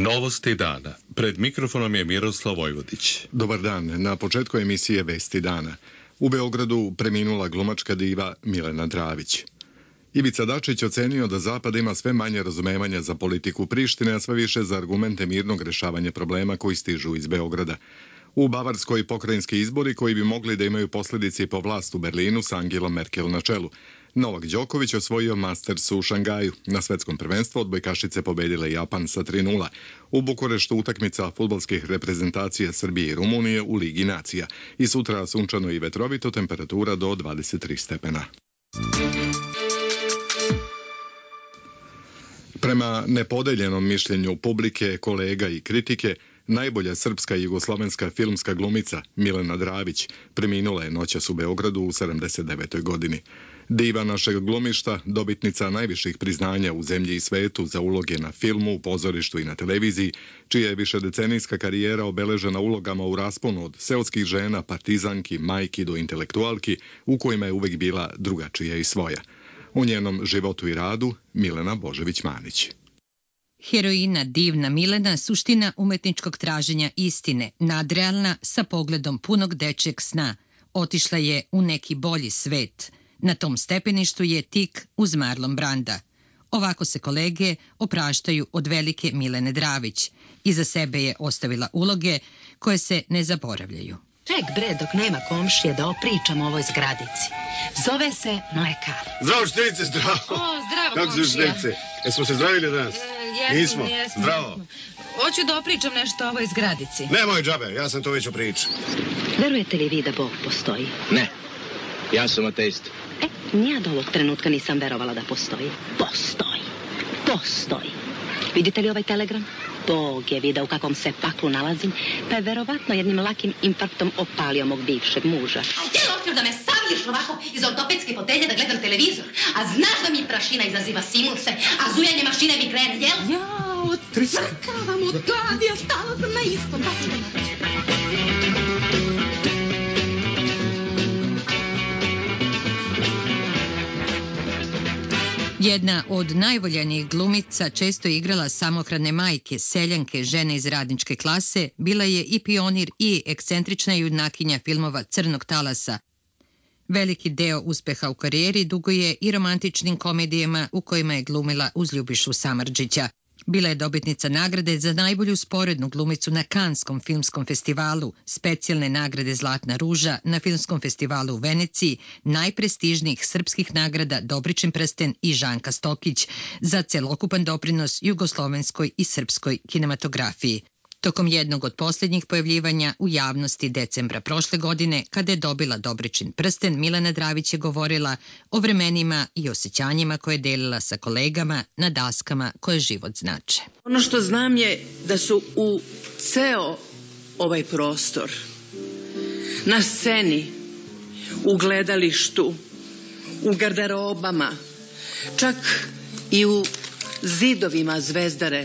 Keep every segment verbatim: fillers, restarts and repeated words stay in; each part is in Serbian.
Novosti dana. Pred mikrofonom je Miroslav Vojvodić. Dobar dan. Na početku emisije Vesti dana. U Beogradu preminula glumačka diva Milena Dravić. Ivica Dačić ocenio da Zapad ima sve manje razumevanja za politiku Prištine, a sve više za argumente mirnog rešavanja problema koji stižu iz Beograda. U Bavarskoj pokrajinski izbori koji bi mogli da imaju posljedice po vlast u Berlinu sa Angelom Merkel na čelu. Novak Đoković osvojio Masters u Šangaju. Na svetskom prvenstvu odbojkašice pobedile Japan sa tri nula. U Bukureštu utakmica fudbalskih reprezentacija Srbije i Rumunije u Ligi nacija. I sutra sunčano i vetrovito, temperatura do dvadeset tri stepena. Prema nepodeljenom mišljenju publike, kolega i kritike, najbolja srpska i jugoslovenska filmska glumica Milena Dravić preminula je noćas u Beogradu u sedamdeset devetoj godini. Diva našeg glumišta, dobitnica najviših priznanja u zemlji i svetu za uloge na filmu, pozorištu i na televiziji, čija je višedecenijska karijera obeležena ulogama u rasponu od seoskih žena, partizanki, majki do intelektualki, u kojima je uvek bila drugačija i svoja. U njenom životu i radu Milena Božević-Manić. Heroina divna Milena, suština umetničkog traženja istine, nadrealna sa pogledom punog dečjeg sna. Otišla je u neki bolji svet. Na tom stepeništu je tik uz Marlon Branda. Ovako se kolege opraštaju od velike Milene Dravić. Iza sebe je ostavila uloge koje se ne zaboravljaju. Ček bre, dok nema komšije da opričam o ovoj zgradici. Zove se Mlekar. Zdravo štenice, zdravo. O, zdravo Kako komšija. su štenice? Jesmo se zdravili danas? E, jesmo, Nismo. jesmo. Zdravo. Hoću da opričam nešto o ovoj zgradici. Nemoj džabe, ja sam to već opričao. Verujete li vi da Bog postoji? Ne, ja sam ateist. E, nija do ovog trenutka nisam verovala da postoji. Postoji. Postoji. Vidite li ovaj telegram? Bog je video u kakvom se paklu nalazim, pa je verovatno jednim lakim infarktom opalio mog bivšeg muža. A gdje hoćeš da me saviješ ovako iz ortopedske fotelje da gledam televizor? A znaš da mi prašina izaziva sinuse, a zujanje mašine mi krene, jel? Jao, trskavam od gladi, a stala sam na istom. Jedna od najvoljenijih glumica, često je igrala samohrane majke, seljanke, žene iz radničke klase, bila je i pionir i ekscentrična junakinja filmova Crnog talasa. Veliki deo uspeha u karijeri duguje i romantičnim komedijama u kojima je glumila uz Ljubišu Samardžića. Bila je dobitnica nagrade za najbolju sporednu glumicu na Kanskom filmskom festivalu, specijalne nagrade Zlatna ruža na filmskom festivalu u Veneciji, najprestižnijih srpskih nagrada Dobričin prsten i Žanka Stokić za celokupan doprinos jugoslovenskoj i srpskoj kinematografiji. Tokom jednog od posljednjih pojavljivanja u javnosti decembra prošle godine, kada je dobila Dobričin prsten, Milena Dravić je govorila o vremenima i osjećanjima koje je delila sa kolegama na daskama koje život znače. Ono što znam je da su u ceo ovaj prostor, na sceni, u gledalištu, u garderobama, čak i u zidovima Zvezdare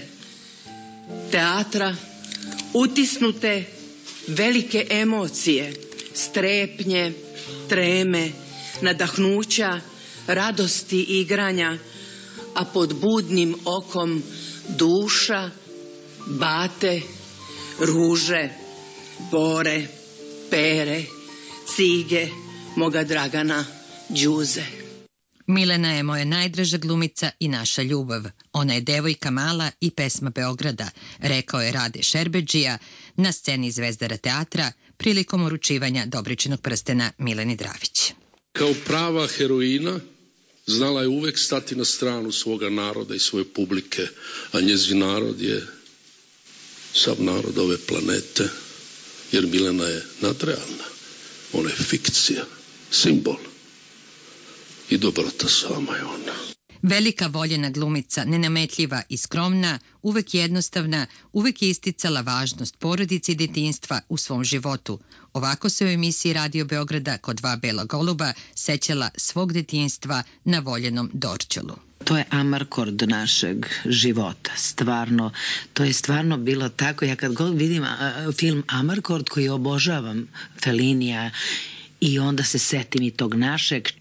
teatra, utisnute velike emocije, strepnje, treme, nadahnuća, radosti i igranja, a pod budnim okom duša, bate, ruže, bore, pere, cige, moga Dragana, Đuze. Milena je moja najdraža glumica i naša ljubav. Ona je devojka mala i pesma Beograda, rekao je Rade Šerbedžija na sceni Zvezdara teatra prilikom uručivanja Dobričinog prstena Mileni Dravić. Kao prava heroina znala je uvek stati na stranu svoga naroda i svoje publike, a njezin narod je sav narod ove planete, jer Milena je nadrealna, ona je fikcija, simbol. I dobrota sama je ona. Velika voljena glumica, nenametljiva i skromna, uvek jednostavna, uvek je isticala važnost porodice i detinjstva u svom životu. Ovako se u emisiji Radio Beograda kod dva bela goluba sećala svog detinjstva na voljenom Dorćolu. To je amarkord našeg života, stvarno, to je stvarno bilo tako. Ja kad god vidim a, film Amarkord, koji obožavam, Fellinija, i onda se setim i tog našeg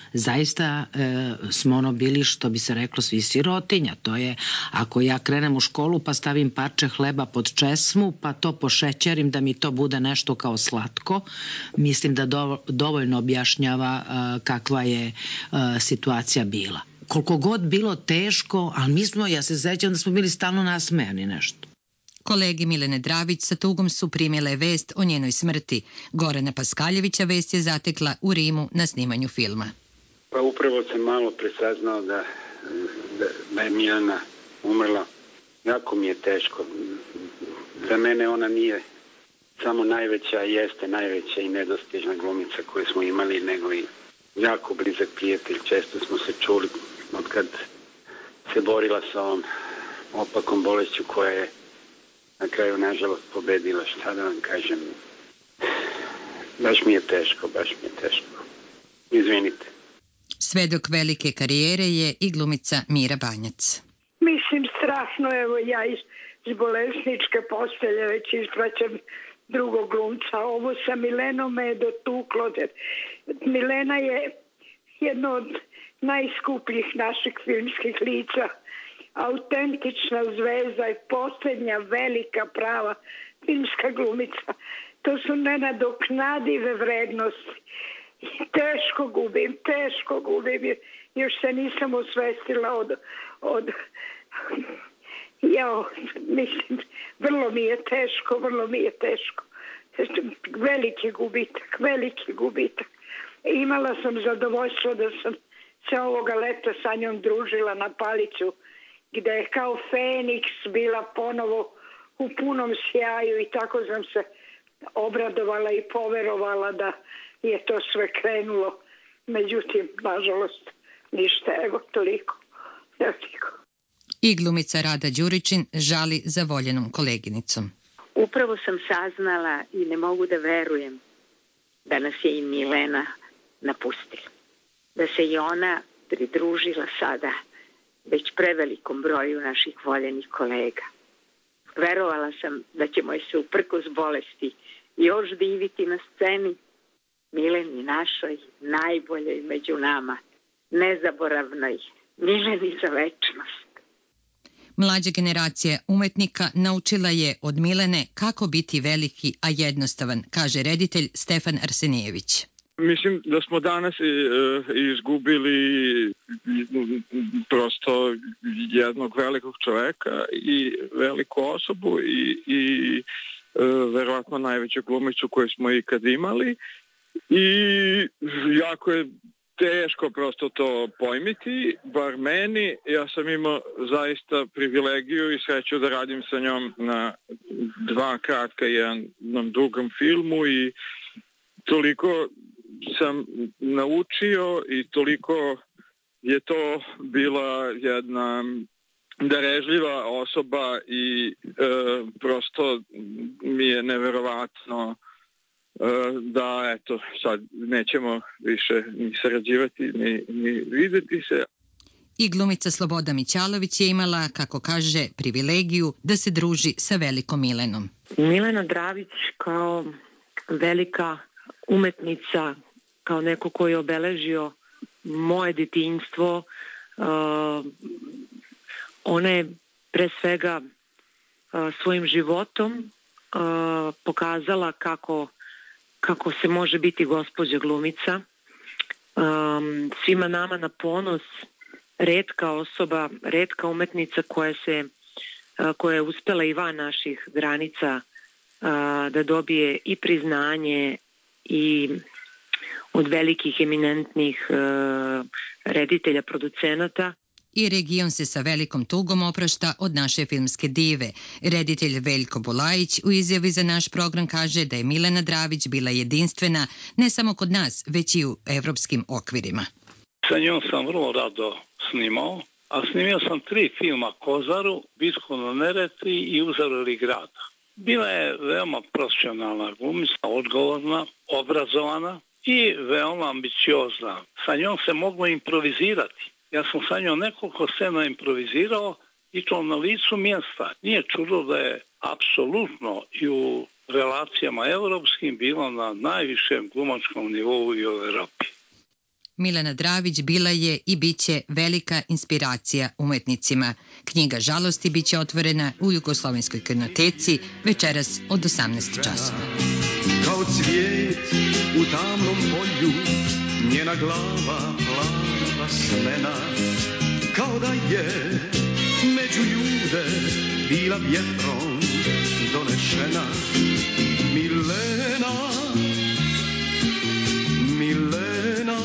zaista e, smo ono bili, što bi se reklo, svi sirotinja. To je, ako ja krenem u školu pa stavim parče hleba pod česmu, pa to pošećerim da mi to bude nešto kao slatko, mislim da do, dovoljno objašnjava e, kakva je e, situacija bila. Koliko god bilo teško, ali mi smo, ja se sećam da smo bili stalno nasmejani nešto. Kolegi Milene Dravić sa tugom su primile vest o njenoj smrti. Gorana Paskaljevića vest je zatekla u Rimu na snimanju filma. Pa upravo sam malo presaznao da, da, da je Milena umrla. Jako mi je teško. Za mene ona nije samo najveća, jeste najveća i nedostižna glumica koju smo imali, nego i jako blizak prijatelj. Često smo se čuli od kad se borila sa ovom opakom bolešću koja je na kraju, nažalost, pobedila. Šta da vam kažem? Baš mi je teško, baš mi je teško. Izvinite. Svedok velike karijere je i glumica Mira Banjac. Mislim, strašno, evo ja iz, iz bolesničke postelje već ispraćam drugog glumca. Ovo sa Milenom me je dotuklo. Milena je jedno od najskupljih naših filmskih lica. Autentična zvezda i posljednja velika prava filmska glumica. To su nenadoknadive vrednosti. Teško gubim, teško gubim. Još se nisam osvestila od... od jao, mislim, vrlo mi je teško, vrlo mi je teško. Veliki gubitak, veliki gubitak. Imala sam zadovoljstvo da sam se ovoga leta sa njom družila na Paliću, gde je kao Feniks bila ponovo u punom sjaju i tako sam se obradovala i poverovala da je to sve krenulo. Međutim, nažalost, ništa, evo toliko. Evo toliko. I glumica Rada Đuričin žali za voljenom koleginicom. Upravo sam saznala i ne mogu da verujem da nas je i Milena napustila. Da se i ona pridružila sada već prevelikom broju naših voljenih kolega. Verovala sam da ćemo je se uprkos bolesti još diviti na sceni, Mileni našoj, najboljoj među nama, nezaboravnoj, Mileni za večnost. Mlađa generacija umetnika naučila je od Milene kako biti veliki, a jednostavan, kaže reditelj Stefan Arsenijević. Mislim da smo danas izgubili prosto jednog velikog čoveka i veliku osobu i, i verovatno najveću glumicu koju smo ikad imali i jako je teško prosto to pojmiti, bar meni. Ja sam imao zaista privilegiju i sreću da radim sa njom na dva kratka i jednom dugom filmu i toliko sam naučio i toliko je to bila jedna darežljiva osoba i e, prosto mi je neverovatno e, da eto sad nećemo više ni sarađivati ni, ni videti se. I glumica Sloboda Mićalović je imala, kako kaže, privilegiju da se druži sa velikom Milenom. Milena Dravić kao velika umetnica, kao neko koji je obeležio moje detinjstvo, uh, ona je pre svega uh, svojim životom uh, pokazala kako, kako se može biti gospođa glumica. Um, svima nama na ponos, retka osoba, retka umetnica koja se uh, koja je uspela i van naših granica uh, da dobije i priznanje i od velikih eminentnih uh, reditelja, producenata. I region se sa velikom tugom oprašta od naše filmske dive. Reditelj Veljko Bulajić u izjavi za naš program kaže da je Milena Dravić bila jedinstvena ne samo kod nas, već i u evropskim okvirima. Sa njom sam vrlo rado snimao, a snimio sam tri filma: Kozaru, Bitku na Neretvi i Uzorili grada. Bila je veoma profesionalna glumica, odgovorna, obrazovana i veoma ambiciozna. Sa njom se moglo improvizirati. Ja sam sa njom nekoliko scena improvizirao i to na licu mjesta. Nije čudo da je apsolutno i u relacijama evropskim bila na najvišem glumačkom nivou i u Evropi. Milena Dravić bila je i biće velika inspiracija umetnicima. Knjiga Žalosti biće otvorena u Jugoslovenskoj kinoteci večeras od osamnaest časova. Kao cvijet u tamnom polju, njena glava plava smena, kao da je među ljude bila vjetrom donešena. Milena, Milena,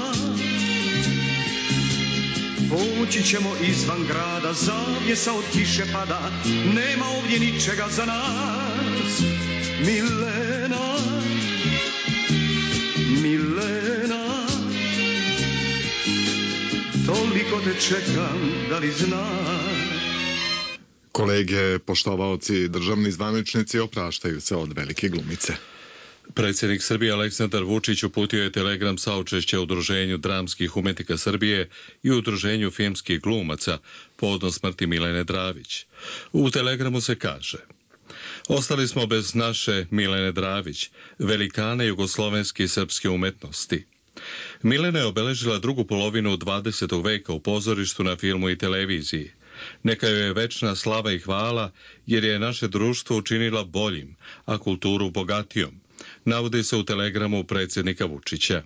poći ćemo izvan grada, zavjesa od kiše pada, nema ovdje ničega za nas. Milena, Milena, toliko te čekam, da li znaš? Kolege, poštovaoci, državni zvaničnici opraštaju se od velike glumice. Predsjednik Srbije Aleksandar Vučić uputio je telegram saučešća Udruženju dramskih umetnika Srbije i Udruženju filmskih glumaca povodom smrti Milene Dravić. U telegramu se kaže: ostali smo bez naše Milene Dravić, velikane jugoslovenske i srpske umetnosti. Milena je obeležila drugu polovinu dvadesetog veka u pozorištu, na filmu i televiziji. Neka joj je večna slava i hvala, jer je naše društvo učinila boljim, a kulturu bogatijom, navodi se u telegramu predsjednika Vučića.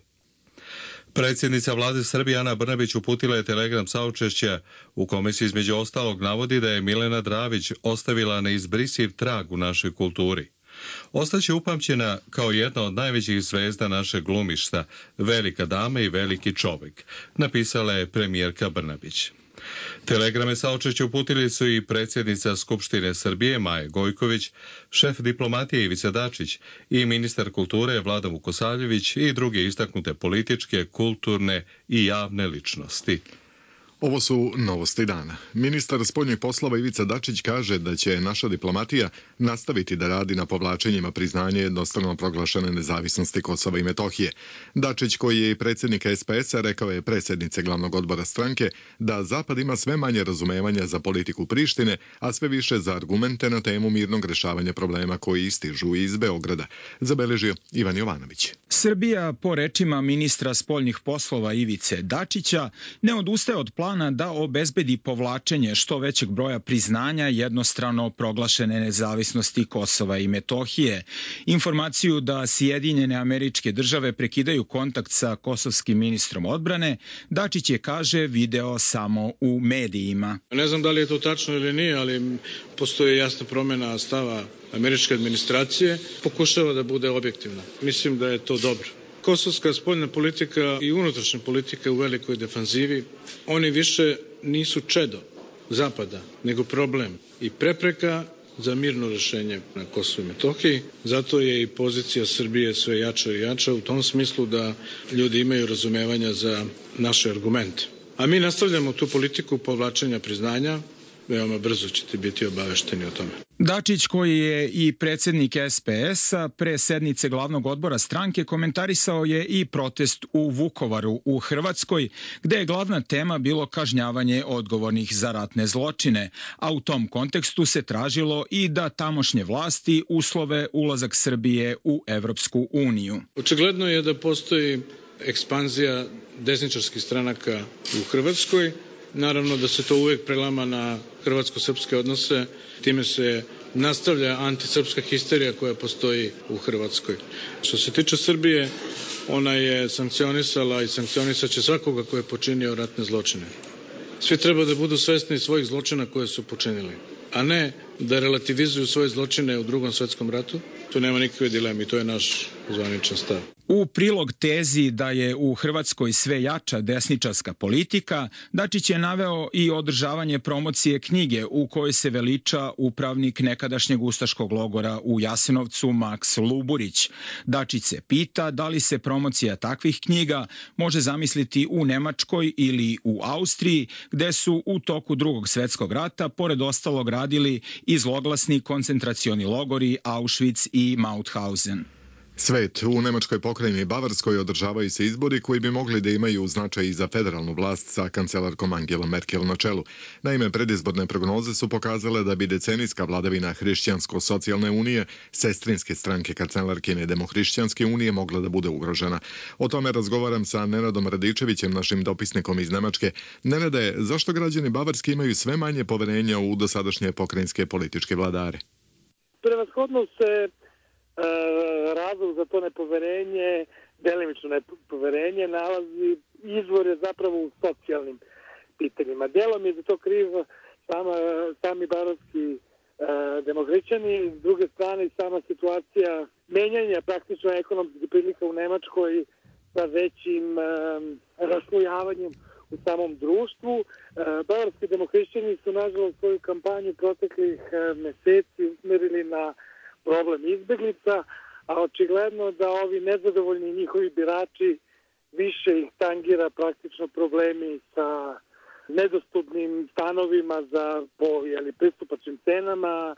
Predsjednica vlade Srbije Ana Brnabić uputila je telegram saučešća u kome se između ostalog navodi da je Milena Dravić ostavila neizbrisiv trag u našoj kulturi. Ostaće upamćena kao jedna od najvećih zvezda našeg glumišta, velika dama i veliki čovjek, napisala je premijerka Brnabić. Telegrame saučešća uputili su i predsjednica Skupštine Srbije Maja Gojković, šef diplomatije Ivica Dačić i ministar kulture Vladan Vukosavljević i druge istaknute političke, kulturne i javne ličnosti. Ovo su novosti dana. Ministar spoljnih poslova Ivica Dačić kaže da će naša diplomatija nastaviti da radi na povlačenjima priznanja jednostrano proglašene nezavisnosti Kosova i Metohije. Dačić, koji je i predsjednik S P S-a, rekao je predsjednice glavnog odbora stranke da Zapad ima sve manje razumevanja za politiku Prištine, a sve više za argumente na temu mirnog rešavanja problema koji istižu iz Beograda, zabeležio Ivan Jovanović. Srbija, po rečima ministra spoljnih poslova Ivice Dačića, ne odustaje od plana da obezbedi povlačenje što većeg broja priznanja jednostrano proglašene nezavisnosti Kosova i Metohije. Informaciju da Sjedinjene Američke Države prekidaju kontakt sa kosovskim ministrom odbrane, Dačić je, kaže, video samo u medijima. Ne znam da li je to tačno ili nije, ali postoji jasna promjena stava američke administracije. Pokušava da bude objektivna. Mislim da je to dobro. Kosovska spoljna politika i unutrašnja politika u velikoj defanzivi, oni više nisu čedo Zapada, nego problem i prepreka za mirno rešenje na Kosovu i Metohiji. Zato je i pozicija Srbije sve jača i jača u tom smislu da ljudi imaju razumevanja za naše argumente. A mi nastavljamo tu politiku povlačenja priznanja, veoma brzo ćete biti obavešteni o tome. Dačić, koji je i predsjednik S P S-a, pre sednice glavnog odbora stranke komentarisao je i protest u Vukovaru u Hrvatskoj, gde je glavna tema bilo kažnjavanje odgovornih za ratne zločine, a u tom kontekstu se tražilo i da tamošnje vlasti uslove ulazak Srbije u Evropsku uniju. Očigledno je da postoji ekspanzija desničarskih stranaka u Hrvatskoj. Naravno da se to uvijek prelama na hrvatsko-srpske odnose, time se nastavlja antisrpska histerija koja postoji u Hrvatskoj. Što se tiče Srbije, ona je sankcionisala i sankcionisat će svakoga ko je počinio ratne zločine. Svi treba da budu svesni svojih zločina koje su počinili, a ne da relativizuju svoje zločine u Drugom svjetskom ratu. Tu nema nikakve dileme i to je naš zvaničan stav. U prilog tezi da je u Hrvatskoj sve jača desničarska politika, Dačić je naveo i održavanje promocije knjige u kojoj se veliča upravnik nekadašnjeg ustaškog logora u Jasenovcu Maks Luburić. Dačić se pita da li se promocija takvih knjiga može zamisliti u Nemačkoj ili u Austriji, gde su u toku Drugog svjetskog rata pored ostalog radili i zloglasni koncentracioni logori Auschwitz i Mauthausen. Svet, u Nemačkoj pokrajini Bavarskoj održavaju se izbori koji bi mogli da imaju značaj i za federalnu vlast sa kancelarkom Angela Merkel na čelu. Naime, predizborne prognoze su pokazale da bi decenijska vladavina Hrišćansko-socijalne unije, sestrinske stranke kancelarkine Demohrišćanske unije, mogla da bude ugrožena. O tome razgovaram sa Nenadom Radičevićem, našim dopisnikom iz Nemačke. Nenade, zašto građani Bavarske imaju sve manje poverenja u dosadašnje pokrajinske političke vladare? Prevashodno se razlog za to nepoverenje, delimično nepoverenje, nalazi izvor je zapravo u socijalnim pitanjima. Delom je za to kriv sama, sami bavarski e, demohrišćani, s druge strane sama situacija menjanja praktično ekonomskih prilika u Nemačkoj sa većim e, raslojavanjem u samom društvu. E, bavarski demohrišćani su nažalost svoju kampanju proteklih e, meseci usmerili na problem izbeglica, a očigledno da ovi nezadovoljni njihovi birači više ih tangira praktično problemi sa nedostupnim stanovima za po jeli, pristupačnim cenama,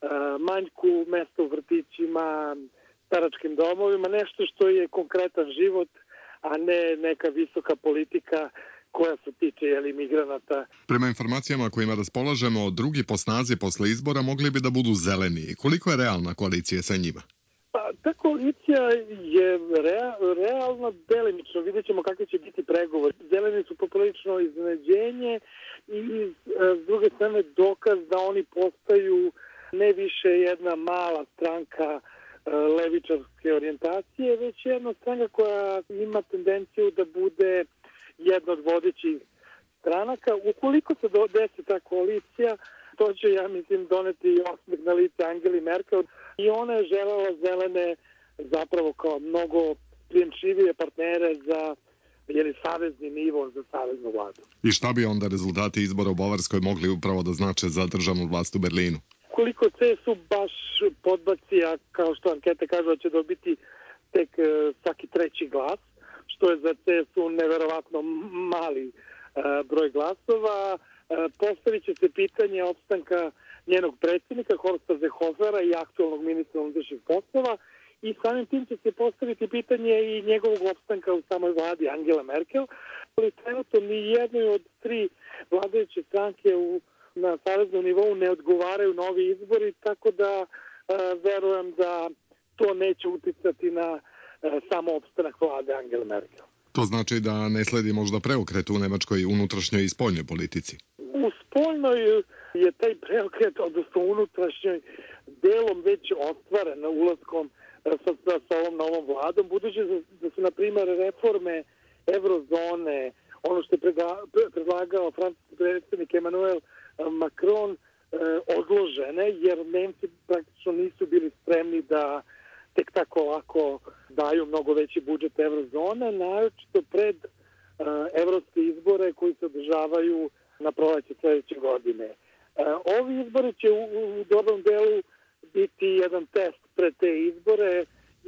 manjku mesta u vrtićima, staračkim domovima, nešto što je konkretan život, a ne neka visoka politika koja se tiče jeli, migranata. Prema informacijama kojima raspolažemo, drugi po snazi posle izbora mogli bi da budu zeleni. Koliko je realna koalicija sa njima? Pa, ta koalicija je rea, realno delimično. Vidjet ćemo kakvi će biti pregovori. Zeleni su poprilično iznenađenje i s druge strane dokaz da oni postaju ne više jedna mala stranka levičarske orijentacije, već jedna stranka koja ima tendenciju da bude jedna od vodećih stranaka. Ukoliko se desi ta koalicija, to će, ja mislim, doneti osmeh na lice Angeli Merkel i ona je želela zelene zapravo kao mnogo prijemčivije partnere za jeli, savezni nivo, za saveznu vladu. I šta bi onda rezultati izbora u Bavarskoj mogli upravo da znače za državnu vlast u Berlinu? Koliko C S U baš podbaci, a kao što ankete kažu da će dobiti tek uh, svaki treći glas, što je za C S U neverovatno mali uh, broj glasova, uh, postavit će se pitanje opstanka njenog predsjednika Horsta Seehofera i aktualnog ministra unutrašnjih poslova i samim tim će se postaviti pitanje i njegovog opstanka u samoj vladi Angela Merkel, ali trenutno ni jednoj od tri vladajuće stranke u, na saveznom nivou ne odgovaraju novi izbori, tako da uh, verujem da to neće uticati na samo opstanak vlade Angela Merkel. To znači da ne sledi možda preokret u nemačkoj unutrašnjoj i spoljnoj politici? U spoljnoj je taj preokret, odnosno unutrašnjoj, delom već ostvaren ulaskom sa, sa ovom novom vladom, budući da, da su, na primjer, reforme eurozone, ono što je predlagao francuski predsjednik Emmanuel Macron, odložene, jer Nemci praktično nisu bili spremni da tek tako lako daju mnogo veći budžet eurozone, naročito pred uh, evropske izbore koji se održavaju na proleće sledeće godine. Uh, ovi izbori će u, u dobrom delu biti jedan test pred te izbore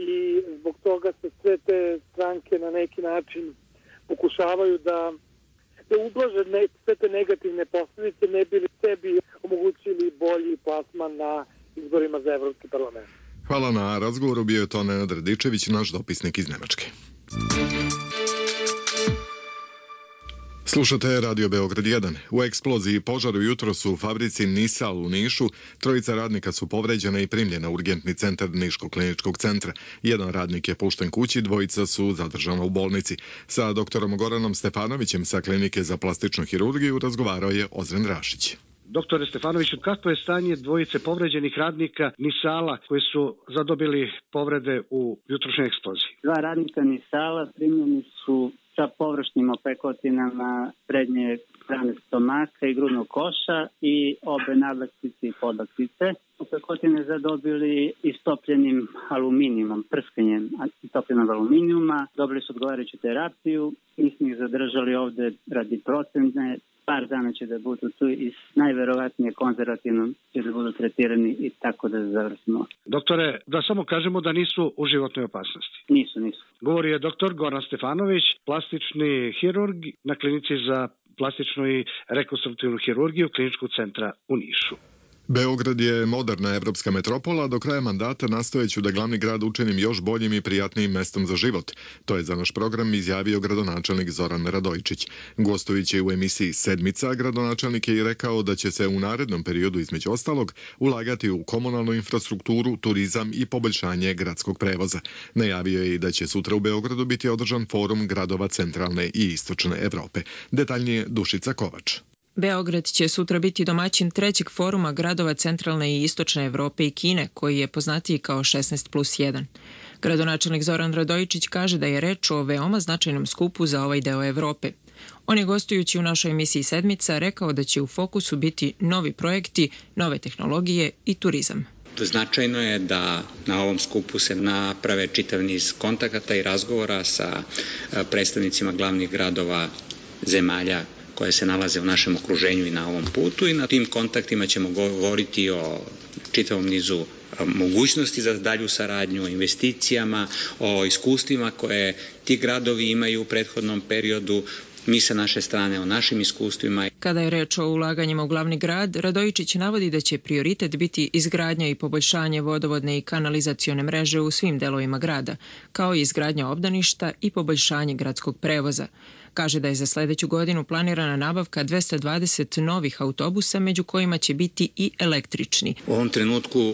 i zbog toga se sve te stranke na neki način pokušavaju da, da ublaže ne, sve te negativne posljedice, ne bi li sebi omogućili bolji plasman na izborima za Evropski parlament. Hvala na razgovoru, bio je to Nenad Radičević, naš dopisnik iz Nemačke. Slušate Radio Beograd jedan. U eksploziji i požaru jutros u fabrici Nisal u Nišu trojica radnika su povređena i primljena u urgentni centar Niškog kliničkog centra. Jedan radnik je pušten kući, dvojica su zadržana u bolnici. Sa doktorom Goranom Stefanovićem sa klinike za plastičnu hirurgiju razgovarao je Ozren Rašić. Doktore Stefanoviću, kako je stanje dvojice povređenih radnika Nisala koji su zadobili povrede u jutrošnjoj eksploziji? Dva radnika Nisala primljeni su sa površnim opekotinama prednje strane stomaka i grudnog koša i obe nadlaktice i podlaktice. Opekotine zadobili istopljenim aluminijumom, prskanjem istopljenog aluminijuma. Dobili su odgovarajuću terapiju. Mi smo ih zadržali ovde radi procentne. Par dana će da budu tu i najverovatnije konzervativno će da budu tretirani i tako da završimo. Doktore, da samo kažemo da nisu u životnoj opasnosti. Nisu, nisu. Govori je doktor Goran Stefanović, plastični hirurg na klinici za plastičnu i rekonstruktivnu hirurgiju Kliničkog centra u Nišu. Beograd je moderna evropska metropola, do kraja mandata nastojeću da glavni grad učinim još boljim i prijatnijim mestom za život. To je za naš program izjavio gradonačelnik Zoran Radojičić. Gostujući u emisiji Sedmica, gradonačelnik je i rekao da će se u narednom periodu između ostalog ulagati u komunalnu infrastrukturu, turizam i poboljšanje gradskog prevoza. Najavio je i da će sutra u Beogradu biti održan forum gradova centralne i istočne Evrope. Detaljnije Dušica Kovač. Beograd će sutra biti domaćin trećeg foruma gradova centralne i istočne Evrope i Kine, koji je poznatiji kao šesnaest plus jedan. Gradonačelnik Zoran Radojičić kaže da je reč o veoma značajnom skupu za ovaj deo Evrope. On je gostujući u našoj emisiji Sedmica rekao da će u fokusu biti novi projekti, nove tehnologije i turizam. Značajno je da na ovom skupu se naprave čitav niz kontakata i razgovora sa predstavnicima glavnih gradova zemalja koje se nalaze u našem okruženju i na ovom putu, i na tim kontaktima ćemo govoriti o čitavom nizu mogućnosti za dalju saradnju, o investicijama, o iskustvima koje ti gradovi imaju u prethodnom periodu, mi sa naše strane o našim iskustvima. Kada je reč o ulaganjima u glavni grad, Radojičić navodi da će prioritet biti izgradnja i poboljšanje vodovodne i kanalizacione mreže u svim delovima grada, kao i izgradnja obdaništa i poboljšanje gradskog prevoza. Kaže da je za sledeću godinu planirana nabavka dvesta dvadeset novih autobusa, među kojima će biti i električni. U ovom trenutku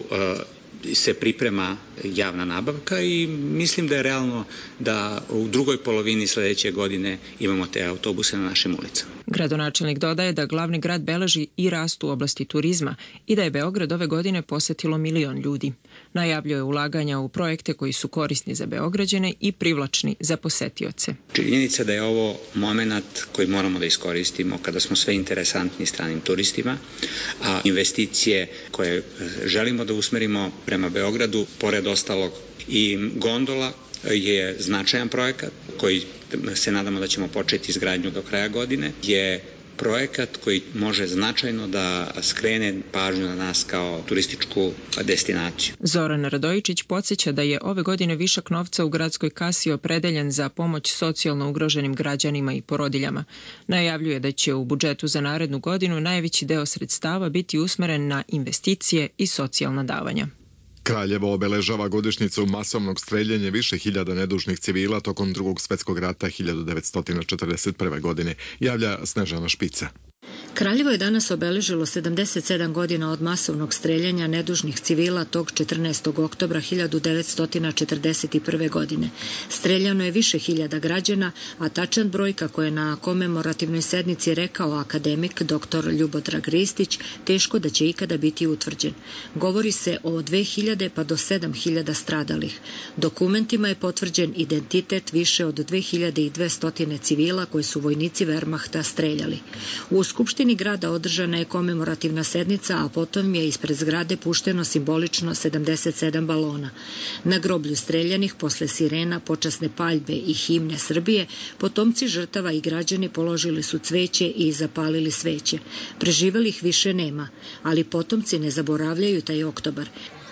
se priprema javna nabavka i mislim da je realno da u drugoj polovini sledeće godine imamo te autobuse na našim ulicama. Gradonačelnik dodaje da glavni grad beleži i rast u oblasti turizma i da je Beograd ove godine posetilo milion ljudi. Najavljuje ulaganja u projekte koji su korisni za Beograđane i privlačni za posetioce. Činjenica da je ovo moment koji moramo da iskoristimo kada smo sve interesantni stranim turistima, a investicije koje želimo da usmerimo prema Beogradu, pored ostalog i gondola, je značajan projekat koji se nadamo da ćemo početi izgradnju do kraja godine, je projekat koji može značajno da skrene pažnju na nas kao turističku destinaciju. Zoran Radojičić podsjeća da je ove godine višak novca u gradskoj kasi opredeljen za pomoć socijalno ugroženim građanima i porodiljama. Najavljuje da će u budžetu za narednu godinu najveći deo sredstava biti usmeren na investicije i socijalna davanja. Kraljevo obeležava godišnjicu masovnog streljanja više hiljada nedužnih civila tokom Drugog svetskog rata hiljadu devetsto četrdeset prve. godine, javlja Snežana Špica. Kraljevo je danas obeležilo sedamdeset sedam godina od masovnog streljanja nedužnih civila tog četrnaestog oktobra hiljadu devetsto četrdeset prve. godine. Streljano je više hiljada građana, a tačan broj, kako je na komemorativnoj sednici rekao akademik doktor Ljubodrag Ristić, teško da će ikada biti utvrđen. Govori se o dve hiljade pa do sedam hiljada stradalih. Dokumentima je potvrđen identitet više od dve hiljade dvesta civila koje su vojnici Wehrmachta streljali. U Skupštini grada održana je komemorativna sednica, a potom je ispred zgrade pušteno simbolično sedamdeset sedam balona. Na groblju streljanih, posle sirena, počasne paljbe i himne Srbije, potomci žrtava i građani položili su cveće i zapalili sveće. Preživelih više nema, ali potomci ne zaboravljaju taj oktobar.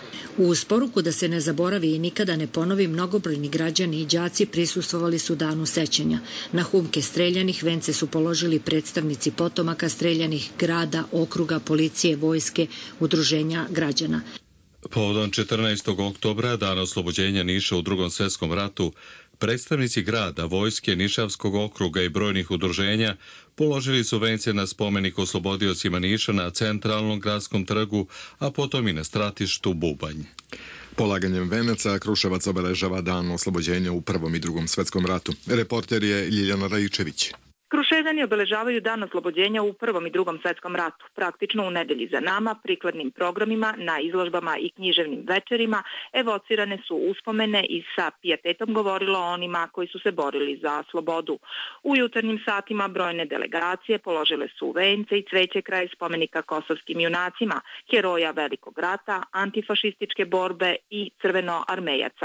U poruku da se ne zaboravi i nikada ne ponovi, mnogobrojni građani i đaci prisustvovali su danu sećanja. Na humke streljanih vence su položili predstavnici potomaka streljanih, grada, okruga, policije, vojske, udruženja građana. Povodom četrnaestog oktobra, dana oslobođenja Niša u Drugom svetskom ratu, predstavnici grada, vojske, Nišavskog okruga i brojnih udruženja položili su vence na spomenik oslobodiocima Niša na centralnom gradskom trgu, a potom i na stratištu Bubanj. Polaganjem venaca Kruševac obeležava dan oslobođenja u Prvom i Drugom svetskom ratu. Reporter je Ljiljana Rajičević. Kruševljani obeležavaju dan oslobođenja u Prvom i Drugom svetskom ratu, praktično u nedelji za nama, prikladnim programima, na izložbama i književnim večerima, evocirane su uspomene i sa pijetetom govorilo o onima koji su se borili za slobodu. U jutarnjim satima brojne delegacije položile su vence i cveće kraj spomenika kosovskim junacima, heroja Velikog rata, antifašističke borbe i crvenoarmejaca.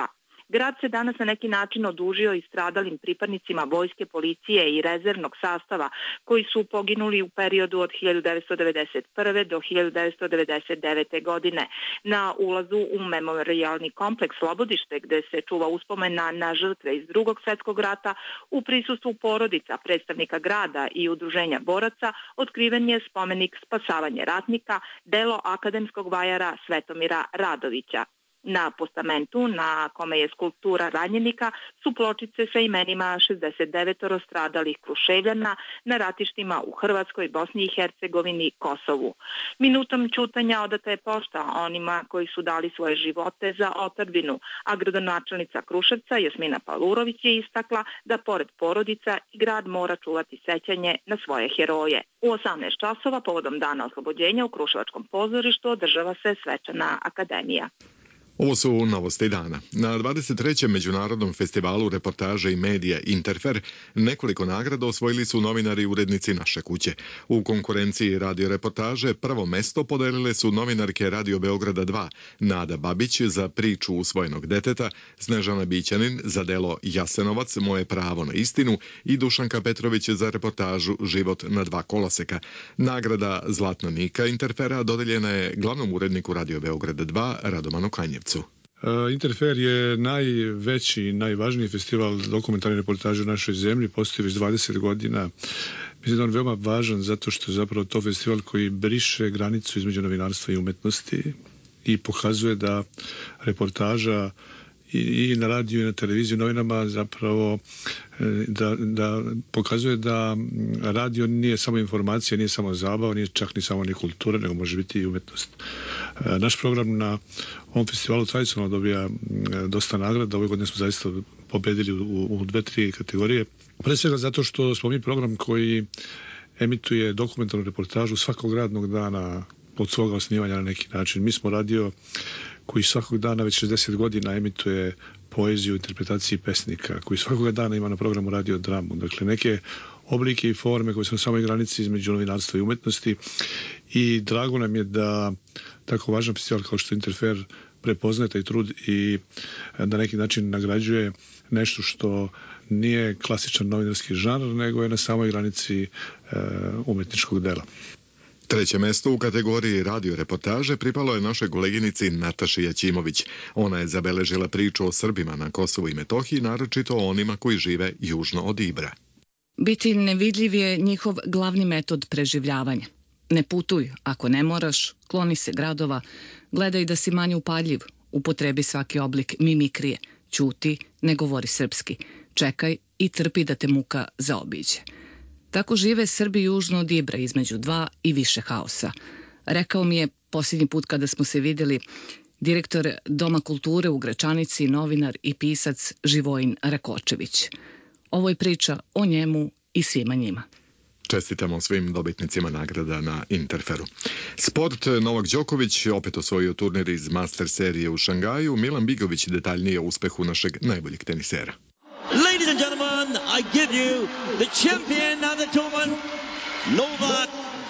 Grad se danas na neki način odužio i stradalim pripadnicima vojske, policije i rezervnog sastava koji su poginuli u periodu od hiljadu devetsto devedeset prve do hiljadu devetsto devedeset devete. godine. Na ulazu u memorijalni kompleks Slobodište, gde se čuva uspomena na žrtve iz Drugog svjetskog rata, u prisustvu porodica, predstavnika grada i udruženja boraca, otkriven je spomenik Spasavanje ratnika, delo akademskog vajara Svetomira Radovića. Na postamentu, na kome je skulptura ranjenika, su pločice sa imenima šezdeset devet stradalih Kruševljana na ratištima u Hrvatskoj, Bosni i Hercegovini, Kosovu. Minutom ćutanja odata je pošta onima koji su dali svoje živote za otadžbinu, a gradonačelnica Kruševca Jasmina Palurović je istakla da pored porodica i grad mora čuvati sećanje na svoje heroje. U osamnaest časova povodom Dana oslobođenja u Kruševačkom pozorištu održava se svečana akademija. Ovo su novosti dana. Na dvadeset trećem Međunarodnom festivalu reportaže i medija Interfer nekoliko nagrada osvojili su novinari i urednici Naše kuće. U konkurenciji radio reportaže prvo mesto podelile su novinarke Radio Beograda dva, Nada Babić za priču usvojenog deteta, Snežana Bićanin za delo Jasenovac, Moje pravo na istinu i Dušanka Petrović za reportažu Život na dva koloseka. Nagrada Zlatna Nika Interfera dodeljena je glavnom uredniku Radio Beograda dva Radomanu Kanjevcu. Interfer je najveći i najvažniji festival dokumentarne reportaže u našoj zemlji, postoji već dvadeset godina. Mislim da on veoma važan zato što je zapravo to festival koji briše granicu između novinarstva i umetnosti i pokazuje da reportaža i na radiju i na televiziju novinama zapravo da, da pokazuje da radio nije samo informacija, nije samo zabava, nije čak ni samo ni kultura, nego može biti i umetnost. Naš program na ovom festivalu tradicionalno dobija dosta nagrada. Ove godine smo zaista pobedili u, u dve, tri kategorije. Pre svega zato što smo mi program koji emituje dokumentarnu reportažu svakog radnog dana od svoga osnivanja na neki način. Mi smo radio koji svakog dana već šezdeset godina emituje poeziju, interpretaciji pesnika, koji svakog dana ima na programu radio dramu. Dakle, neke oblike i forme koje su na samoj granici između novinarstva i umetnosti i drago nam je da tako važan festival kao što Interfer prepoznaje taj trud i na neki način nagrađuje nešto što nije klasičan novinarski žanr, nego je na samoj granici e, umetničkog dela. Treće mesto u kategoriji radio reportaže pripalo je našoj koleginici Nataši Jaćimović. Ona je zabeležila priču o Srbima na Kosovu i Metohiji, naročito o onima koji žive južno od Ibra. Biti nevidljiv je njihov glavni metod preživljavanja. Ne putuj ako ne moraš, kloni se gradova, gledaj da si manje upadljiv, upotrebi svaki oblik mimikrije, ćuti, ne govori srpski, čekaj i trpi da te muka zaobiđe. Tako žive Srbi južno od Ibra, između dva i više haosa. Rekao mi je posljednji put kada smo se vidjeli direktor Doma kulture u Gračanici, novinar i pisac Živojin Rakočević. Ovo je priča o njemu i svima njima. Čestitamo svim dobitnicima nagrada na Interferu. Sport, Novak Đoković opet osvojio turnir iz Master serije u Šangaju. Milan Bigović detaljnije o uspehu našeg najboljeg tenisera. Ladies and gentlemen, I give you the champion of the tournament, Novak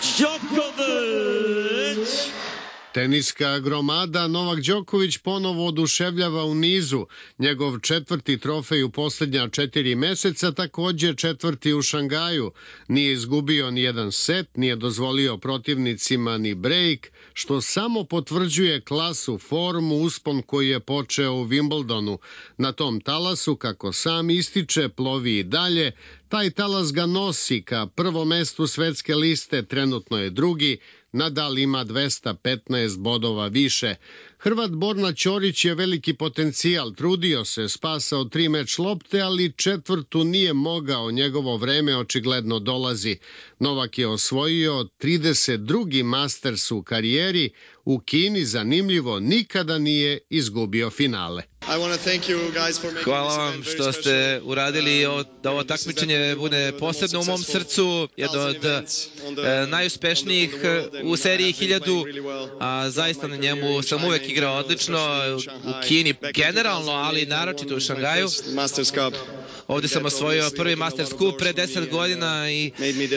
Đoković. Teniska gromada Novak Đoković ponovo oduševljava u nizu. Njegov četvrti trofej u posljednja četiri meseca, također četvrti u Šangaju. Nije izgubio ni jedan set, nije dozvolio protivnicima ni brejk, što samo potvrđuje klasu, formu, uspon koji je počeo u Wimbledonu. Na tom talasu, kako sam ističe, plovi i dalje. Taj talas ga nosi ka prvo mestu svetske liste, trenutno je drugi. Nadal ima dvesta petnaest bodova više. Hrvat Borna Ćorić je veliki potencijal, trudio se, spasao tri meč lopte, ali četvrtu nije mogao, njegovo vreme očigledno dolazi. Novak je osvojio trideset drugi Masters u karijeri, u Kini zanimljivo nikada nije izgubio finale. Hvala vam što ste uradili da ovo takmičenje bude posebno u mom srcu, jedno od najuspešnijih u seriji hiljadu, a zaista na njemu sam uvek igrao odlično, u Kini generalno, ali naročito u Šangaju. Ovde sam osvojio prvi Master Scoop pre deset godina i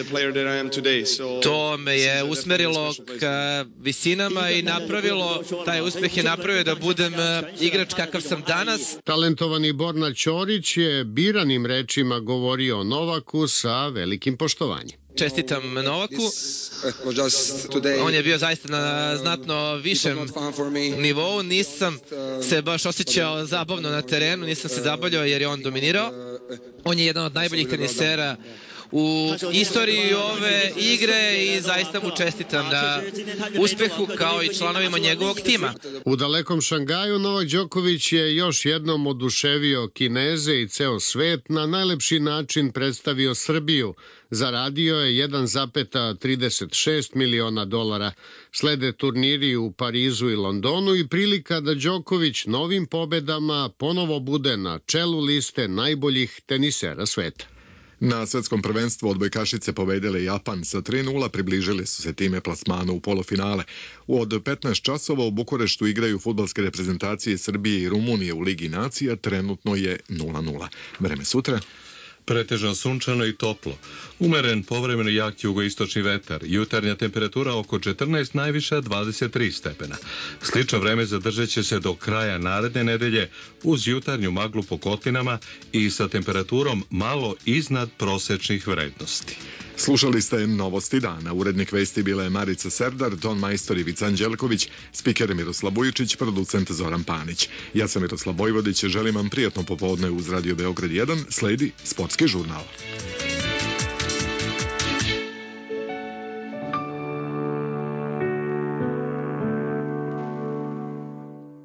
to me je usmerilo ka visinama i napravilo, taj uspeh je napravio da budem igrač kakav sam danas. Talentovani Borna Ćorić je biranim rečima govorio o Novaku sa velikim poštovanjem. Čestitam Novaku. On je bio zaista na znatno višem nivou. Nisam se baš osjećao zabavno na terenu, nisam se zabavljao jer je on dominirao. On je jedan od najboljih tenisera u istoriji ove igre i zaista mu čestitam na uspehu kao i članovima njegovog tima. U dalekom Šangaju Novak Đoković je još jednom oduševio Kineze i ceo svet, na najlepši način predstavio Srbiju. Zaradio je jedan zarez trideset šest miliona dolara. Slede turniri u Parizu i Londonu i prilika da Đoković novim pobedama ponovo bude na čelu liste najboljih tenisera sveta. Na svetskom prvenstvu odbojkašice pobedile Japan sa tri nula, približili su se time plasmanu u polufinale. Od petnaest časova u Bukureštu igraju fudbalske reprezentacije Srbije i Rumunije u Ligi nacija, trenutno je nula nula. Vreme sutra? Pretežno sunčano i toplo. Umeren povremeno jak jugoistočni vetar. Jutarnja temperatura oko četrnaest, najviša dvadeset tri stepena. Slično vreme zadržat će se do kraja naredne nedelje uz jutarnju maglu po kotlinama i sa temperaturom malo iznad prosečnih vrednosti. Slušali ste Novosti dana. Urednik vesti bila je Marica Serdar, ton majstor Ivica Anđelković, spiker Miroslav Vujičić, producent Zoran Panić. Ja sam Miroslav Vojvodić, želim vam prijatno popodne uz Radio Beograd jedan, sledi Sportski žurnal.